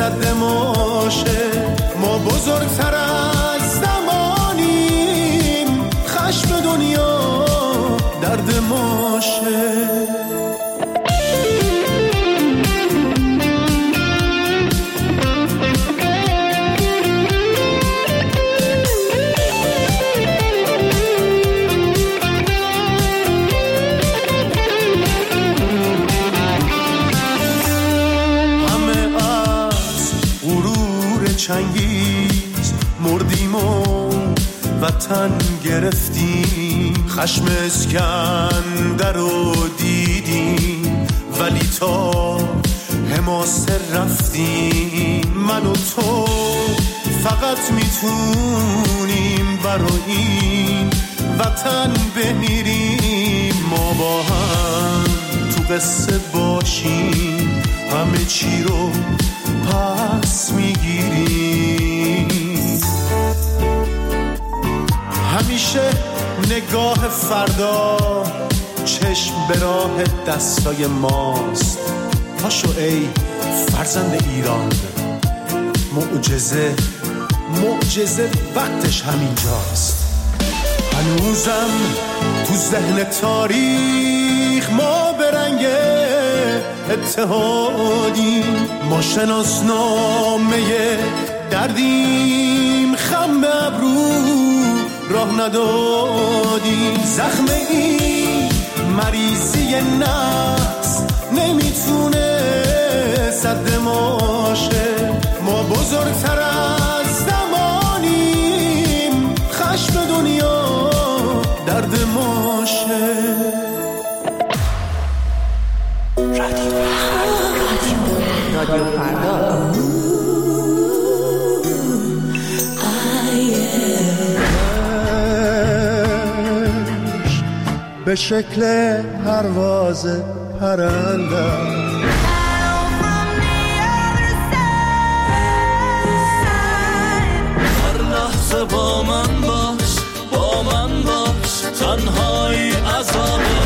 صد ماشه، ما بزرگتر از زمانیم، خشم دنیا درد ماشه. چنگیز مردیم و وطن گرفتیم، خشم اسکندر رو دیدیم ولی تا حماسه رفتیم. من و تو فقط میتونیم برای این وطن بمیریم، ما با هم تو قصه باشیم، همه چی رو پس میگیریم. همیشه نگاه فردا چشم به راه دستای ماست. پاشو ای فرزند ایران، معجزه وقتش همینجاست. هنوزم تو ذهن تاریخ ما به رنگ اتحادیم، ما شناسنامه دردیم، خم به ابرو راه ندادیم. زخم این مریضی نفس نمیتونه سد ماشه، ما بزرگتر از زمانیم، خشم دنیا درد ماشه. رادیو فردا. به شکل پرواز پرنده هر لحظه با من باش تنهایی عذابه.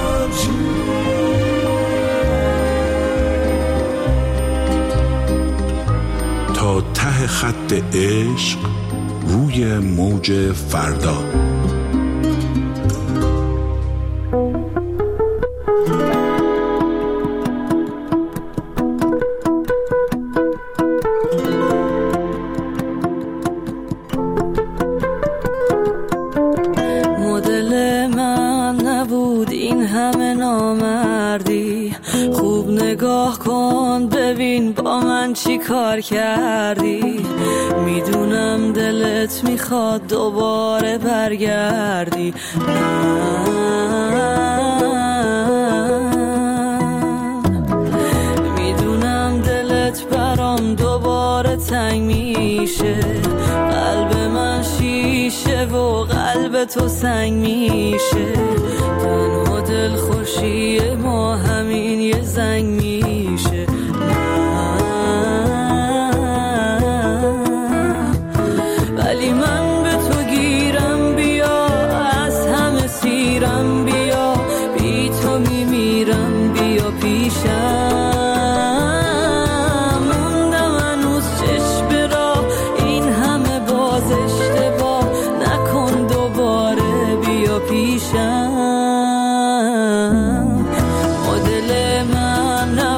تا ته خط عشق روی موج فردا. مدل من نبود این همه نامردی، خوب نگاه کن ببین با من چی کار کردی. میدونم دلت میخواد دوباره برگردی، میدونم دلت برام دوباره تنگ میشه، قلب من شیشه و قلب تو سنگ میشه. تنها دل خوشی ما همین یه زنگ میشه. ولی من به تو گیرم، بیا از همه سیرم، بیا بی تو میمیرم، بیا پیشم. موندم هنوز چشم راه، این همه باز اشتباه نکن دوباره، بیا پیشم. مدل من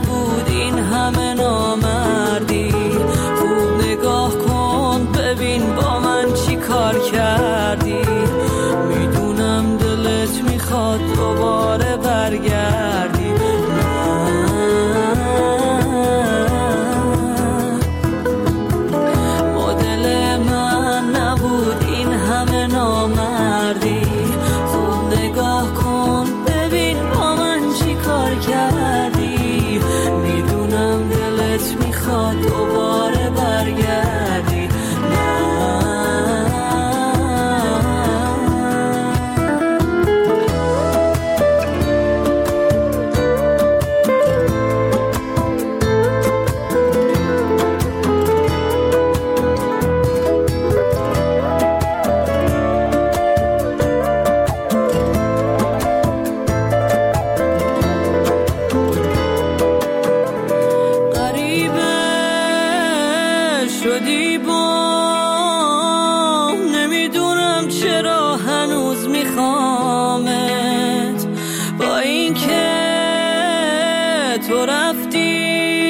تو رفتی،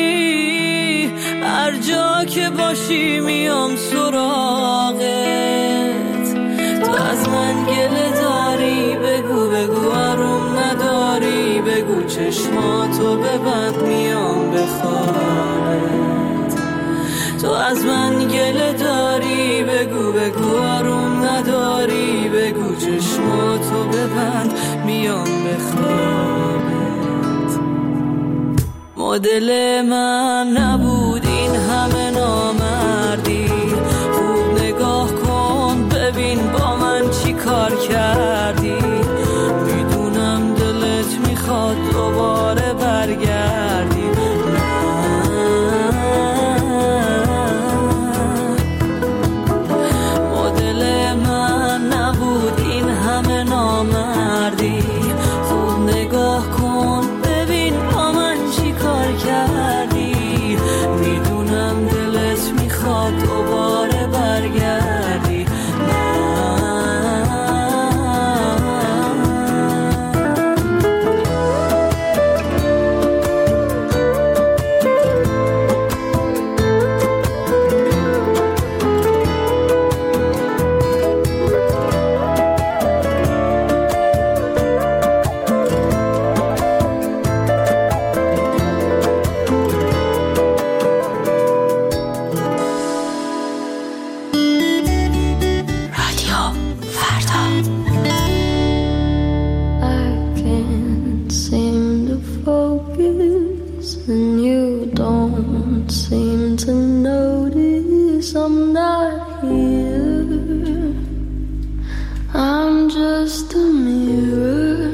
هر جا که باشی میام سراغت. تو از من گله داری، بگو بگو آروم نداری، بگو چشماتو ببند میام بخوابت. تو از من گله داری، بگو بگو آروم نداری، بگو چشماتو ببند میام بخوابت. مدل من نبود این همه نامردی، خوب نگاه کن ببین با من چی کار کردی. میدونم دلت میخواد دوباره برگردی، مدل من نبود این همه نامردی، خوب نگاه کن ببین با من چی کار کردی. میدونم دلت میخواد دوباره برگردی. And you don't seem to notice I'm not here. I'm just a mirror.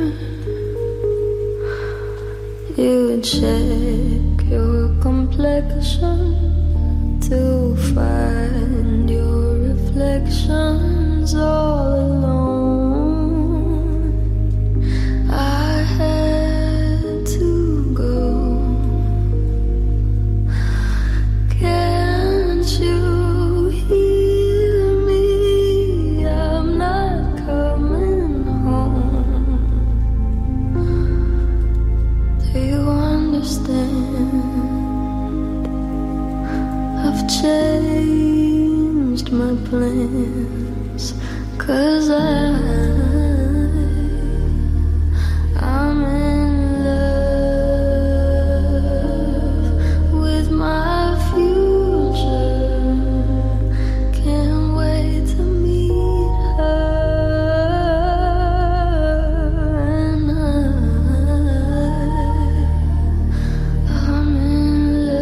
You check your complexion to find your reflections all alone. I had to go. Can't you hear me? I'm not coming home. Do you understand? I've changed my plans, 'cause I'm in love with my future. Can't wait to meet her. And I'm in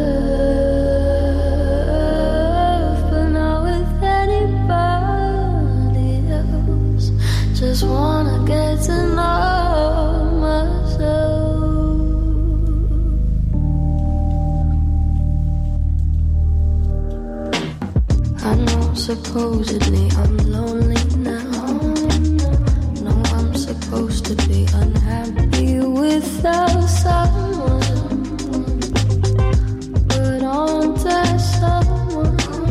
love, but not with anybody else. Just wanna get to know myself. I know supposedly I'm lonely now. No, I'm supposed to be unhappy without someone, but aren't there someone?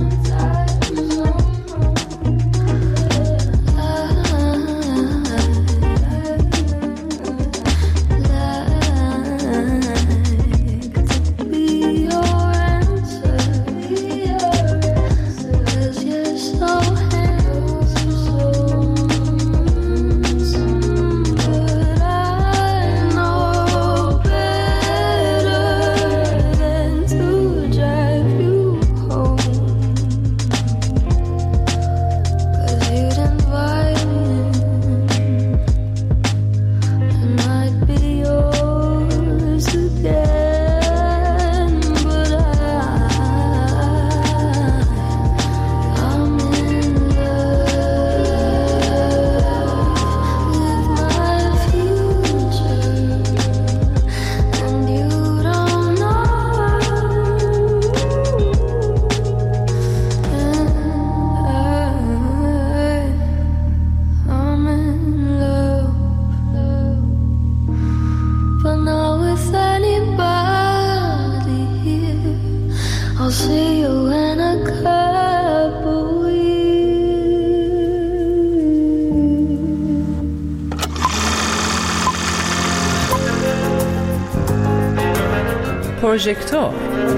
See you in a couple weeks. پروژکتور.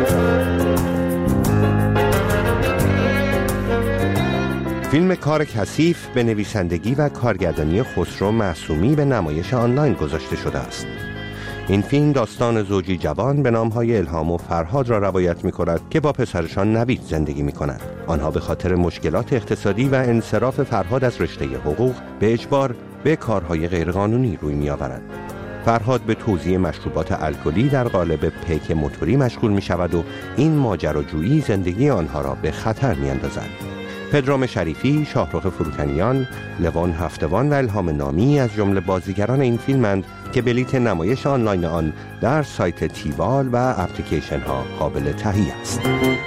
فیلم کار کثیف به نویسندگی و کارگردانی خسرو معصومی به نمایش آنلاین گذاشته شده است. این فیلم داستان زوجی جوان به نامهای الهام و فرهاد را روایت می‌کند که با پسرشان نوید زندگی می‌کنند. آنها به خاطر مشکلات اقتصادی و انصراف فرهاد از رشته حقوق به اجبار به کارهای غیرقانونی روی می‌آورند. فرهاد به توزیع مشروبات الکلی در قالب پیک موتوری مشغول می‌شود و این ماجراجویی زندگی آنها را به خطر می‌اندازد. پدرام شریفی، شاهرخ فروتنیان، لوان هفتوان و الهام نامی از جمله بازیگران این فیلمند که بلیت نمایش آنلاین آن در سایت تیوال و اپلیکیشن ها قابل تهیه است.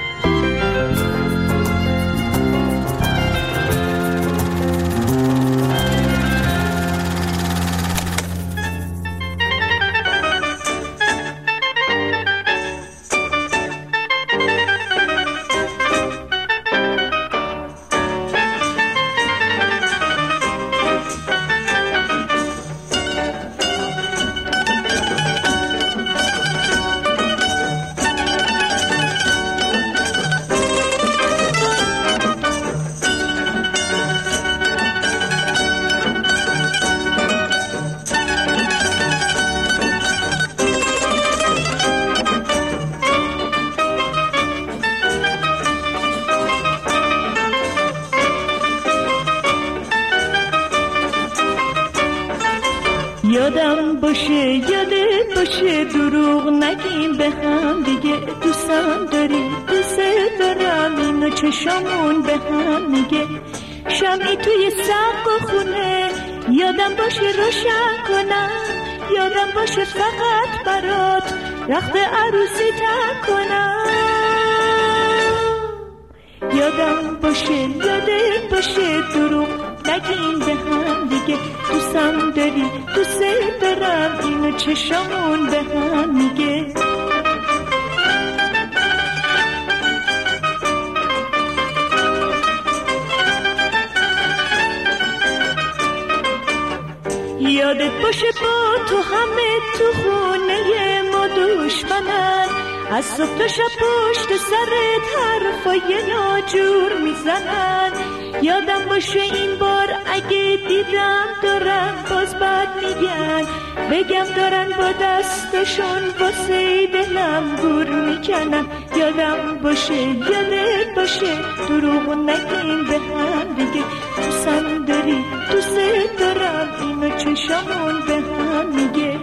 یادم باشه یادت باشه دروغ نگیم به هم دیگه، دوستم داری دوست دارم اینو چشامون به هم میگه، شمعی توی سقف و خونه یادم باشه روشن کنم، یادم باشه فقط برات رخت عروسی تن کنم، یادم باشه یادت باشه دروغ نگیم به هم دیگه، دوستم داری دوست دارم اینو چشامون به هم میگه. یادت باشه با تو همه تو خونه ما دشمنن، از صبح تا شب پشت سرت حرفای ناجور میزنن، یادم باشه این بار اگه دیدم دارن باز بد میگن، بگم دارن با دستشون واسه دلم گور میکنن، یادم باشه یادت باشه دروغ نگیم به هم دیگه، دوستم داری دوست دارم اینو چشامون به هم میگه.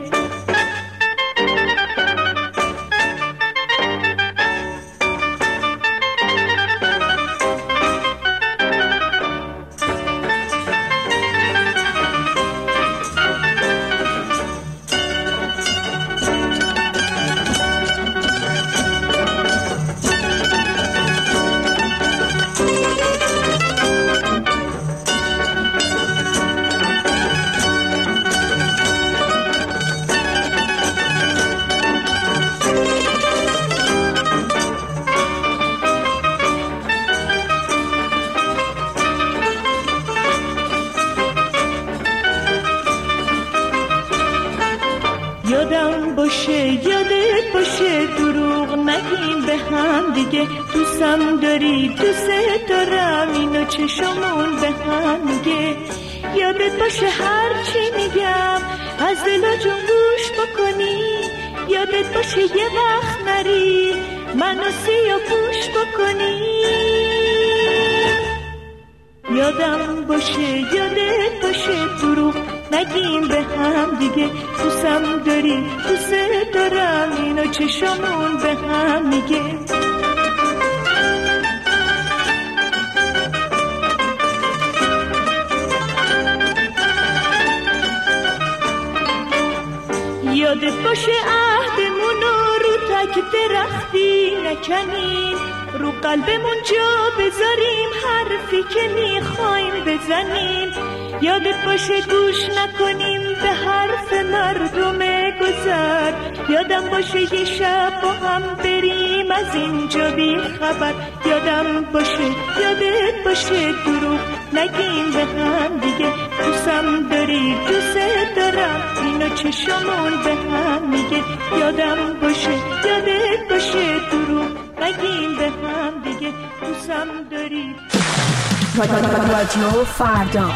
یادم باشه یادت باشه دروغ نگیم به هم دیگه، دوستم داری دوست دارم اینو چشمون به هم میگه، یادت باشه هر چی میگم از دل جون گوش بکنی، یادت باشه یه وقت نری منو سیاه پوش بکنی، یادم باشه یادت باشه دروغ نگیم به هم دیگه، دوستم داری دوست دارم اینو چشمون به هم میگه. یادت باشه عهدمونو رو تک درختی نکنیم، رو قلبمون جا بذاریم حرفی که میخوایم بزنیم، یادت باشه گوش نکنیم به حرف مردم گذر، یادم باشه یه شب با هم بریم از اینجا بی خبر، یادم باشه یادت باشه دروغ نگیم به هم دیگه، دوستم داری دوست دارم اینو چشمون به هم میگه، یادم باشه یادت هم داری. رادیو فردا.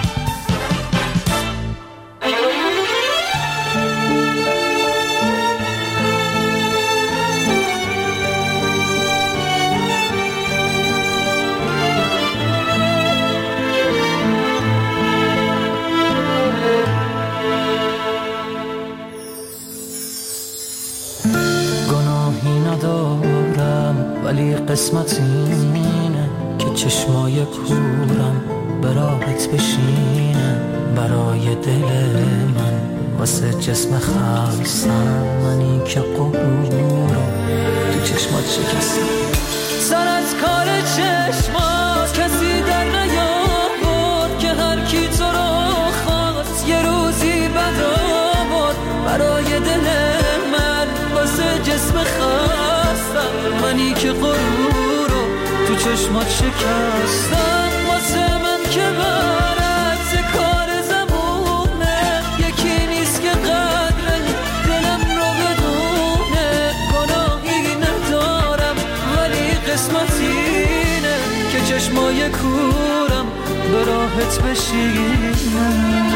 ولی قسمت اینه که چشمای کورم به راحت بشینه برای دل من واسه جسم خستم منی که قبور رو تو چشمات شکستم. سر از کار چشمات کسی در نیاورد که هر کی تو رو خواست یه روزی بد آورد برای دل من واسه جسم خستم منی که غرور رو تو چشمات شکستم. واسه من که برعکس کار زمونه یکی نیست که قدر دلم رو بدونه. گناهی ندارم ولی قسمت اینه که چشمای کورم به راحت بشینه.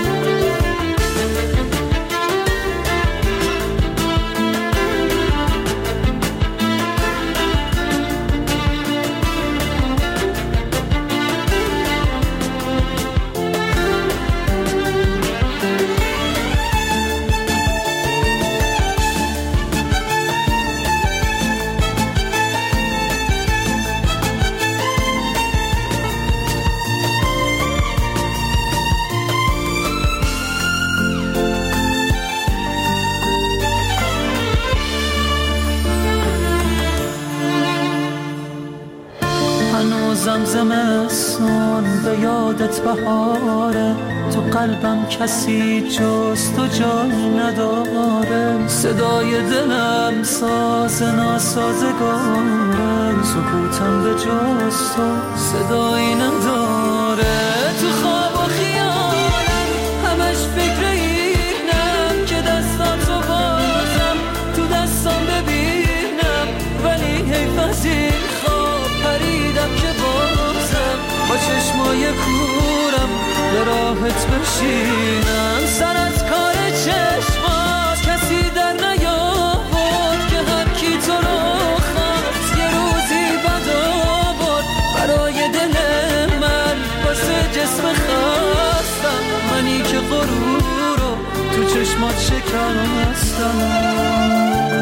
زمستون به یادت بهاره تو قلبم کسی جز تو جای نداره. صدای دلم ساز ناسازگاره سکوتم به جز تو صدایی نداره. تو خواب و خیالم همش فکر اینم که دستاتو بازم تو دستام ببینم ولی حیف از این خواب پریدم که با چشمای کورم به راحت بشینم. سر از کار چشمات کسی در نیاورد که هر کی تو رو خواست یه روزی بد آورد برای دل من واسه جسم خستم منی که غرور رو تو چشمات شکستم.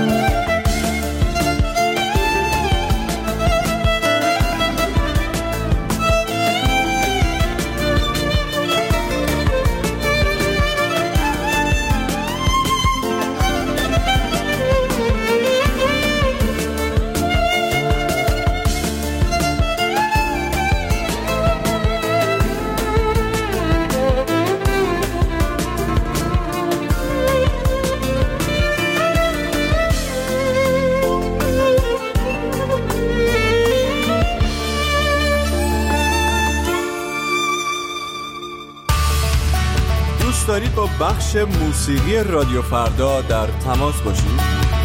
دارید با بخش موسیقی رادیو فردا در تماس باشید؟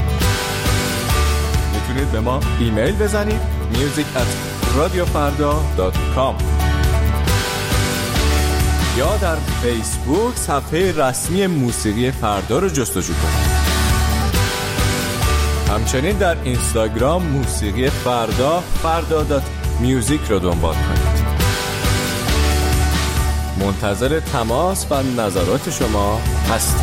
میتونید به ما ایمیل بزنید music@radiofarda.com یا در فیسبوک صفحه رسمی موسیقی فردا رو جستجو کنید. همچنین در اینستاگرام موسیقی فردا.music رو دنبال کنید. منتظر تماس و نظرات شما هستیم.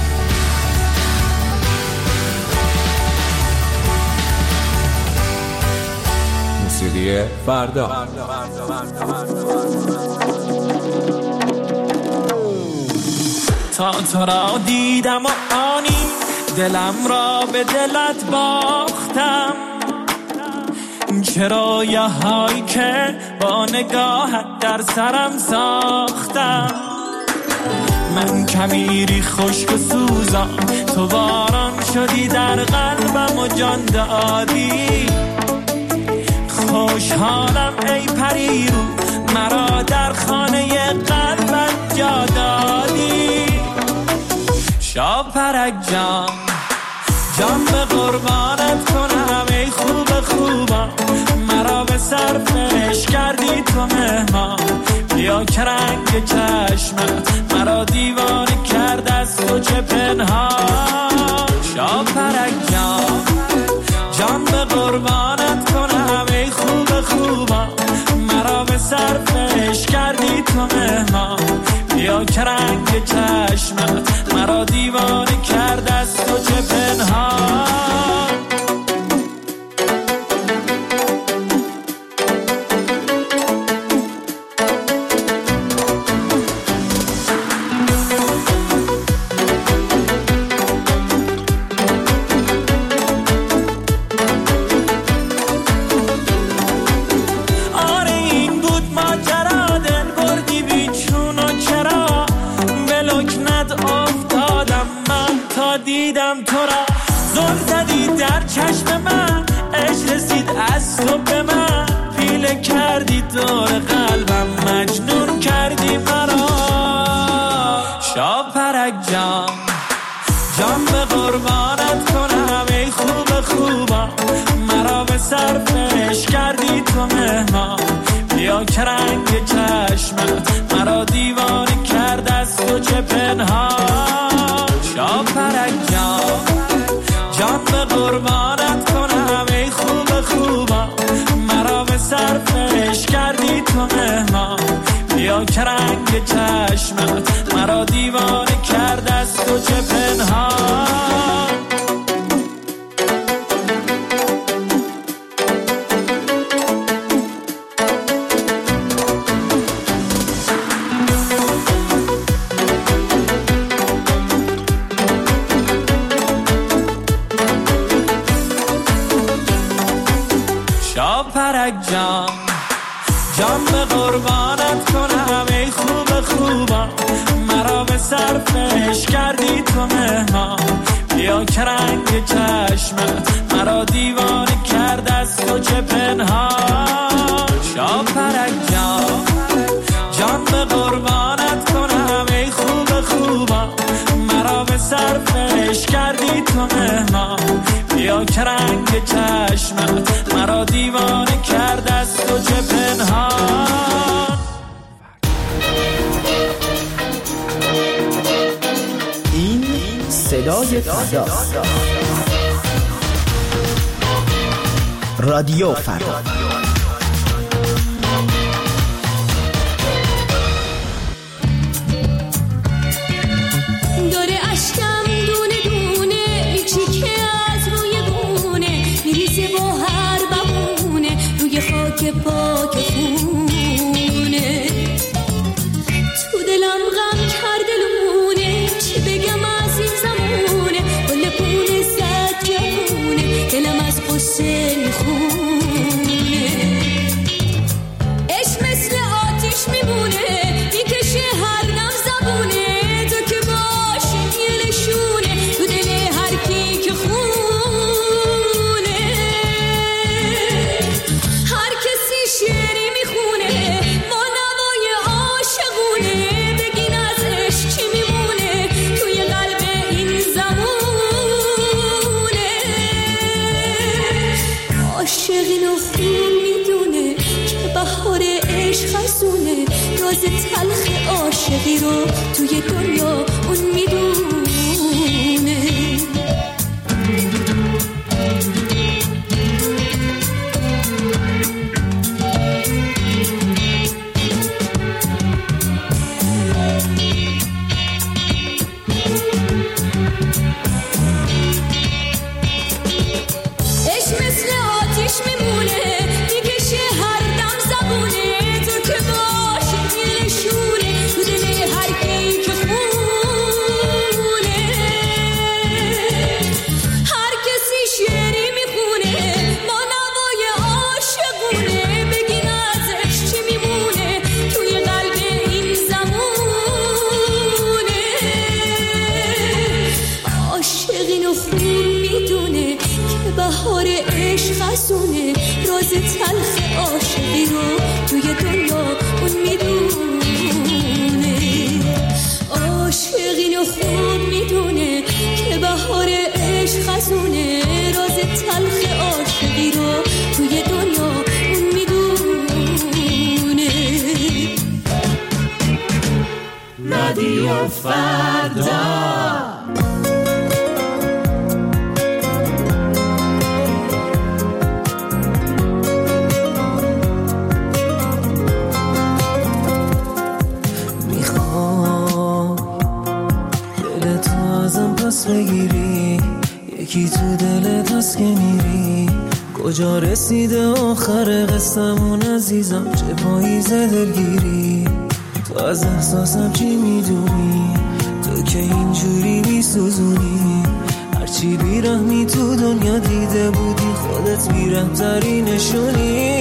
موسیقی فردا. تا تو را دیدم و آنی دلم را به دلت باختم. چرا یه هایی که با نگاهت در سرم ساختم. من کمیری خشک و سوزم تو باران شدی در قلبم و جان دادی. خوشحالم ای پریرو مرا در خانه قلبت جا دادی. شاپرک جان جان به قربانت کنم ای خوب خوبم. مرا به صرف عشق تو مهمان، بیا که رنگ چشمت مرا دیوانه کرد از تو چه پنهان. شاپرک جان جان به قربانت کنم ای خوب خوبا، مرا به صرفش کردی تو مهمان، بیا که رنگ چشمت مرا دیوانه کرد از تو چه پنهان. دیدم تو را زل زدی در چشم من، عشق رسید از تو به من، پیله کردی دور قلبم، مجنون کردی مرا. شاپرک جان جان به قربانت کنم ای خوب خوبا، مرا به صرفش کردی تو مهمان، بیا که رنگ چشمت مرا دیوانه کرد از تو چه پنهان. شاپرک جان جان به قربانت کنم ای خوب خوبا، مرا به صرفش کردی تو مهمان، بیا که رنگ چشمت مرا دیوانه کرد از تو چه پنهان. شاپرک جان جان به قربانت کنم ای خوب خوبا، مرا به صرفش کردی تو مهمان، بیا که رنگ چشمت مرا دیوانه کرد از تو چه پنهان. شاپرک جان جان به قربانت کنم ای خوب خوبا، مرا به صرفش کردی تو مهمان، بیا که رنگ چشمت مرا دیوانه کرد از تو چه پنهان. این صدای فردا، رادیو فردا. داره اشکم دونه دونه میچیکه از روی گونه، میریزه با هر بمونه روی خاک پاک خونه، تو دلم غم کرده لونه، چی بگم از این زمونه، گل پونه زد جوونه، دلم از قصه میخونه، عشق مثل آتیش میمونه، میکشه هر دم زبونه، راز تلخ عاشقی رو توی دنیا اون میدونه. عشق مثل آتیش میمونه، میکشه هر دم زبونه، تو که باشی نشونه تو دل هر کی که خونه، هر کسی شعری میخونه با نوای عاشقونه، بگین ازش چی میمونه توی قلب این زمونه، عاشقینو خوب میدونه که بهار عشق خزونه، راز تلخ عاشقی رو توی دنیا اون میدونه، عاشقینو خوب میدونه که بهار عشق خزونه، راز تلخ عاشقی رو توی دنیا اون میدونه. فردا. پس بگیری یکی تو دلت هست که میری کجا رسیده آخر قصمون عزیزم چه پاییز دلگیری تو از احساسم چی میدونی تو که اینجوری میسوزونی هرچی بیرحمی تو دنیا دیده بودی خودت بیرحم‌تری نشونی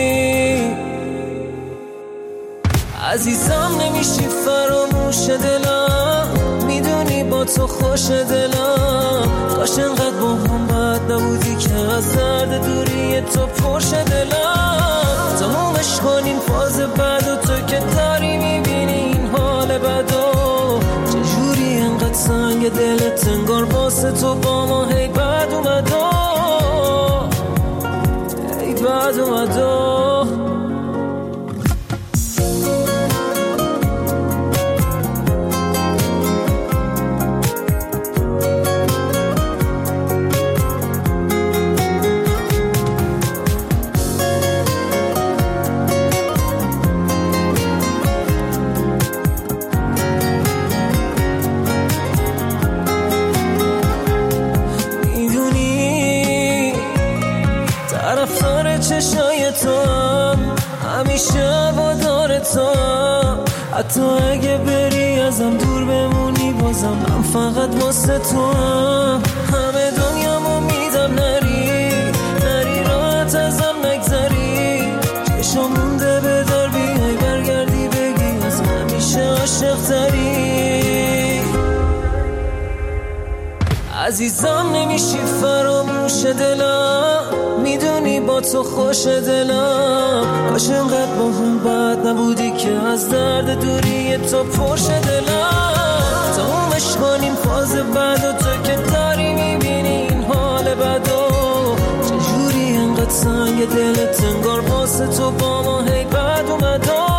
عزیزم نمیشی فراموش دلم میدونی با تو خوش دلم کاش انقدر با هم بد نبودی که از درد دوری تو پرش دلم تمومش کنین فاز بعد و تو که داری میبینی این حال بدو چجوری انقدر سنگ دلت انگار واسه تو با ما هی بد اومدو هی بد اومدو چشای تو هم همیشه وادار تو حتی اگه بری ازم دور بمونی بازم من فقط واسه تو هم همه دنیامو میدم نری راحت ازم نگذری چشم مونده به در بیای برگردی بگی از همیشه عاشق تری عزیزم نمیشی فراموش دلم میدونی با تو خوش دلم کاش انقدر با هم بد نبودی که از درد دوری تو پرش دلم تمومش کنیم فاز بعد و تو که داری میبینی این حال بدو چجوری انقدر سنگ دلت انگار واسه تو با ما هی بد اومدو